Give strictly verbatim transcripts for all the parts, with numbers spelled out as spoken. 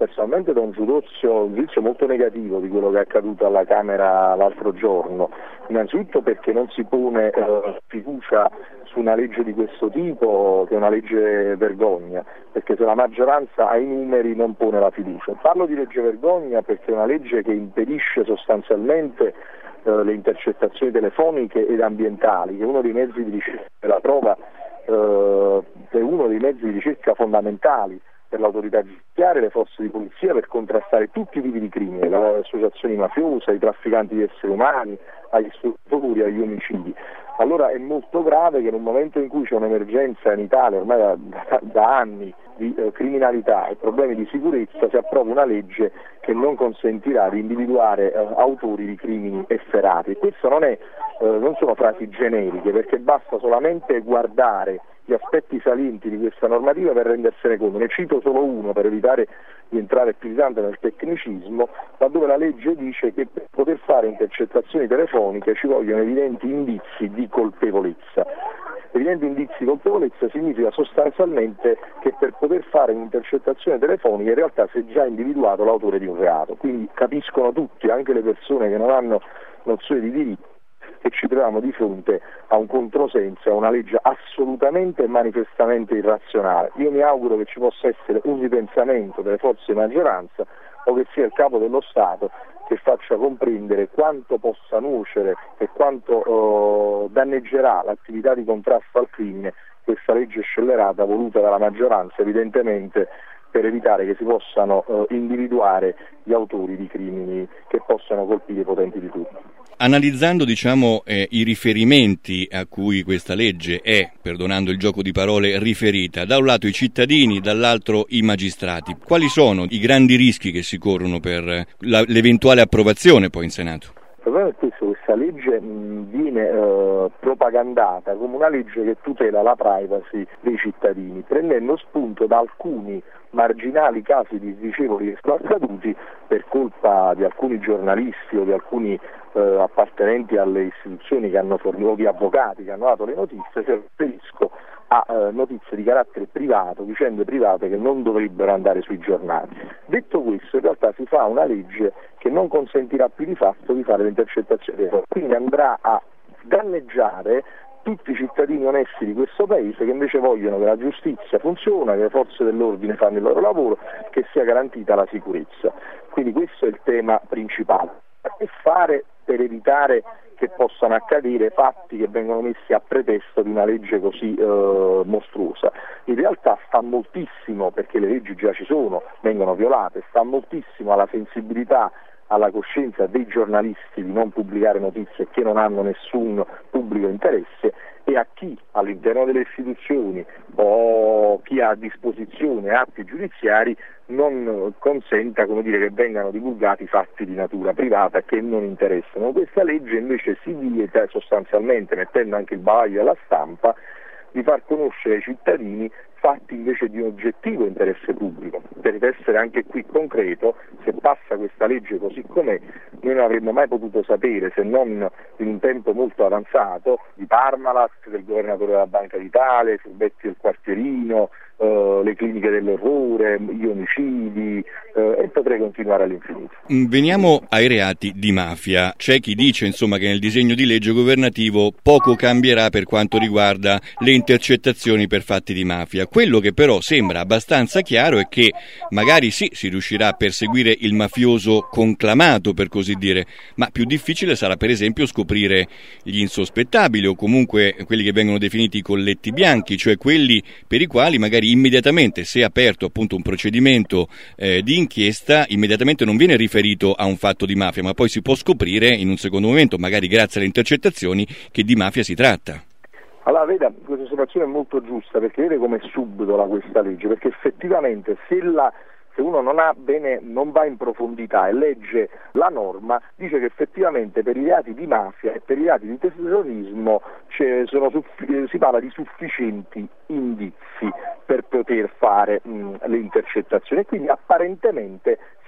personalmente do un giudizio, un giudizio molto negativo di quello che è accaduto alla Camera l'altro giorno, innanzitutto perché non si pone eh, fiducia su una legge di questo tipo, che è una legge vergogna, perché se la maggioranza ha i numeri non pone la fiducia. Parlo di legge vergogna perché è una legge che impedisce sostanzialmente eh, le intercettazioni telefoniche ed ambientali, che è uno dei mezzi di ricerca, la prova eh, è uno dei mezzi di ricerca fondamentali per l'autorità giudiziaria e le forze di polizia per contrastare tutti i tipi di crimini, dalle associazioni mafiose, ai trafficanti di esseri umani, agli stupri, agli omicidi. Allora è molto grave che in un momento in cui c'è un'emergenza in Italia ormai da, da, da anni di eh, criminalità e problemi di sicurezza si approva una legge che non consentirà di individuare eh, autori di crimini efferati. Questo non, è, eh, non sono frasi generiche, perché basta solamente guardare gli aspetti salienti di questa normativa per rendersene conto. Ne cito solo uno per evitare di entrare più di tanto nel tecnicismo, laddove la legge dice che per poter fare intercettazioni telefoniche ci vogliono evidenti indizi di colpevolezza. Evidenti indizi di colpevolezza significa sostanzialmente che per poter fare un'intercettazione telefonica in realtà si è già individuato l'autore di un reato, quindi capiscono tutti, anche le persone che non hanno nozione di diritto, che ci troviamo di fronte a un controsenso, a una legge assolutamente e manifestamente irrazionale. Io mi auguro che ci possa essere un ripensamento delle forze di maggioranza o che sia il Capo dello Stato che faccia comprendere quanto possa nuocere e quanto eh, danneggerà l'attività di contrasto al crimine questa legge scellerata voluta dalla maggioranza, evidentemente per evitare che si possano eh, individuare gli autori di crimini che possano colpire i potenti di turno. Analizzando, diciamo, eh, i riferimenti a cui questa legge è, perdonando il gioco di parole, riferita, da un lato i cittadini, dall'altro i magistrati, quali sono i grandi rischi che si corrono per la, l'eventuale approvazione poi in Senato? Il problema è questo: questa legge mh, viene eh, propagandata come una legge che tutela la privacy dei cittadini, prendendo spunto da alcuni marginali casi disdicevoli che sono accaduti per colpa di alcuni giornalisti o di alcuni eh, appartenenti alle istituzioni che hanno fornito, di avvocati che hanno dato le notizie. Si riferisco a eh, notizie di carattere privato, vicende private che non dovrebbero andare sui giornali. Detto questo, in realtà si fa una legge che non consentirà più di fatto di fare le intercettazioni, quindi andrà a danneggiare tutti i cittadini onesti di questo paese che invece vogliono che la giustizia funzioni, che le forze dell'ordine fanno il loro lavoro, che sia garantita la sicurezza. Quindi questo è il tema principale. Che fare per evitare che possano accadere fatti che vengono messi a pretesto di una legge così eh, mostruosa? In realtà sta moltissimo, perché le leggi già ci sono, vengono violate, sta moltissimo alla sensibilità, alla coscienza dei giornalisti di non pubblicare notizie che non hanno nessun pubblico interesse, e a chi all'interno delle istituzioni o chi ha a disposizione atti giudiziari non consenta, come dire, che vengano divulgati fatti di natura privata che non interessano. Questa legge invece si vieta sostanzialmente, mettendo anche il bavaglio alla stampa, di far conoscere ai cittadini fatti invece di un oggettivo interesse pubblico. Per essere anche qui concreto, se passa questa legge così com'è, noi non avremmo mai potuto sapere, se non in un tempo molto avanzato, di Parmalat, del governatore della Banca d'Italia, i furbetti del quartierino, eh, le cliniche dell'orrore, gli omicidi, eh, e potrei continuare all'infinito. Veniamo ai reati di mafia. C'è chi dice, insomma, che nel disegno di legge governativo poco cambierà per quanto riguarda le intercettazioni per fatti di mafia. Quello che però sembra abbastanza chiaro è che magari sì, si riuscirà a perseguire il mafioso conclamato, per così dire, ma più difficile sarà per esempio scoprire gli insospettabili, o comunque quelli che vengono definiti i colletti bianchi, cioè quelli per i quali magari immediatamente, se aperto appunto un procedimento eh, di inchiesta, immediatamente non viene riferito a un fatto di mafia, ma poi si può scoprire in un secondo momento, magari grazie alle intercettazioni, che di mafia si tratta. Allora, veda, questa osservazione è molto giusta, perché vede come è subdola questa legge, perché effettivamente se, la, se uno non ha bene, non va in profondità e legge la norma, dice che effettivamente per i reati di mafia e per i reati di terrorismo sono, si parla di sufficienti indizi per poter fare mh, le intercettazioni, e quindi apparentemente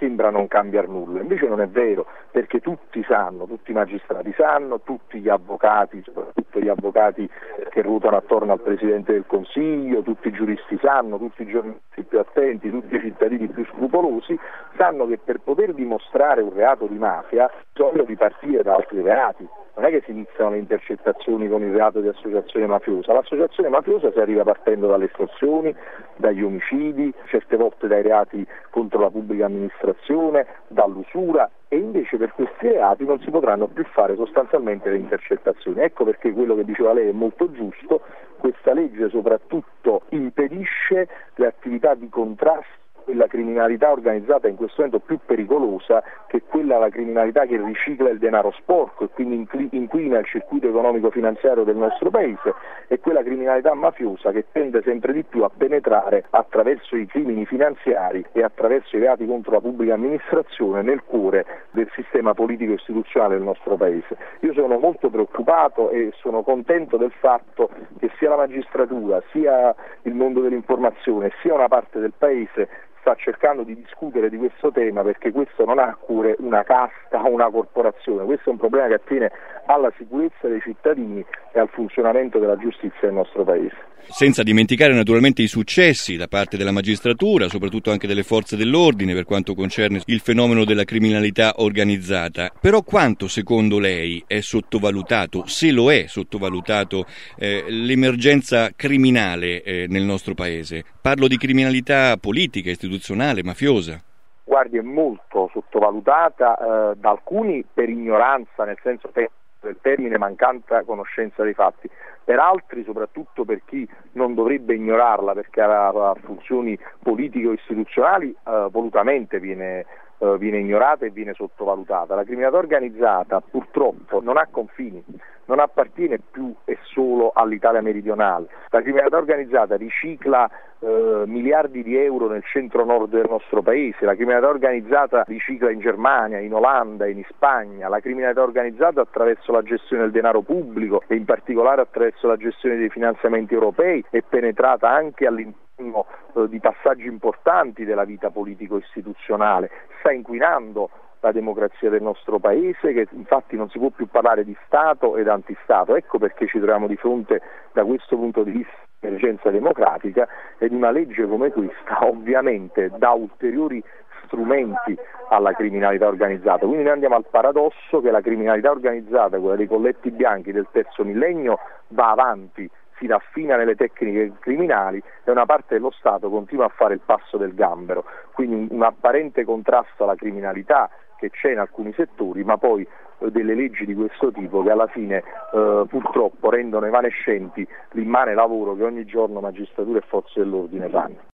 sembra non cambiare nulla, invece non è vero, perché tutti sanno, tutti i magistrati sanno, tutti gli avvocati, soprattutto gli avvocati che ruotano attorno al Presidente del Consiglio, tutti i giuristi sanno, tutti i giornalisti più attenti, tutti i cittadini più scrupolosi sanno che per poter dimostrare un reato di mafia bisogna di partire da altri reati. Non è che si iniziano le intercettazioni con il reato di associazione mafiosa, l'associazione mafiosa si arriva partendo dalle estorsioni, dagli omicidi, certe volte dai reati contro la pubblica amministrazione, dall'usura, e invece per questi reati non si potranno più fare sostanzialmente le intercettazioni. Ecco perché quello che diceva lei è molto giusto, questa legge soprattutto impedisce le attività di contrasto quella criminalità organizzata in questo momento più pericolosa, che è quella la criminalità che ricicla il denaro sporco e quindi inquina il circuito economico finanziario del nostro paese, e quella criminalità mafiosa che tende sempre di più a penetrare attraverso i crimini finanziari e attraverso i reati contro la pubblica amministrazione nel cuore del sistema politico istituzionale del nostro paese. Io sono molto preoccupato e sono contento del fatto che sia la magistratura, sia il mondo dell'informazione, sia una parte del paese sta cercando di discutere di questo tema, perché questo non ha a cuore una casta o una corporazione, questo è un problema che attiene alla sicurezza dei cittadini e al funzionamento della giustizia del nostro paese. Senza dimenticare naturalmente i successi da parte della magistratura, soprattutto anche delle forze dell'ordine per quanto concerne il fenomeno della criminalità organizzata. Però quanto secondo lei è sottovalutato, se lo è sottovalutato, eh, l'emergenza criminale eh, nel nostro paese? Parlo di criminalità politica, istituzionale, mafiosa. Guardi, è molto sottovalutata eh, da alcuni per ignoranza, nel senso che del termine mancata conoscenza dei fatti, per altri soprattutto per chi non dovrebbe ignorarla perché ha funzioni politiche o istituzionali eh, volutamente viene, eh, viene ignorata e viene sottovalutata. La criminalità organizzata purtroppo non ha confini, non appartiene più e solo all'Italia meridionale. La criminalità organizzata ricicla eh, miliardi di euro nel centro-nord del nostro paese, la criminalità organizzata ricicla in Germania, in Olanda, in Spagna, la criminalità organizzata attraverso la gestione del denaro pubblico e in particolare attraverso la gestione dei finanziamenti europei è penetrata anche all'interno eh, di passaggi importanti della vita politico-istituzionale, sta inquinando la democrazia del nostro paese, che infatti non si può più parlare di Stato ed antistato. Ecco perché ci troviamo di fronte da questo punto di vista all'emergenza democratica, ed una legge come questa ovviamente dà ulteriori strumenti alla criminalità organizzata. Quindi noi andiamo al paradosso che la criminalità organizzata, quella dei colletti bianchi del terzo millennio, va avanti, si raffina nelle tecniche criminali e una parte dello Stato continua a fare il passo del gambero, quindi un apparente contrasto alla criminalità che c'è in alcuni settori, ma poi eh, delle leggi di questo tipo che alla fine eh, purtroppo rendono evanescenti l'immane lavoro che ogni giorno magistratura e forze dell'ordine fanno.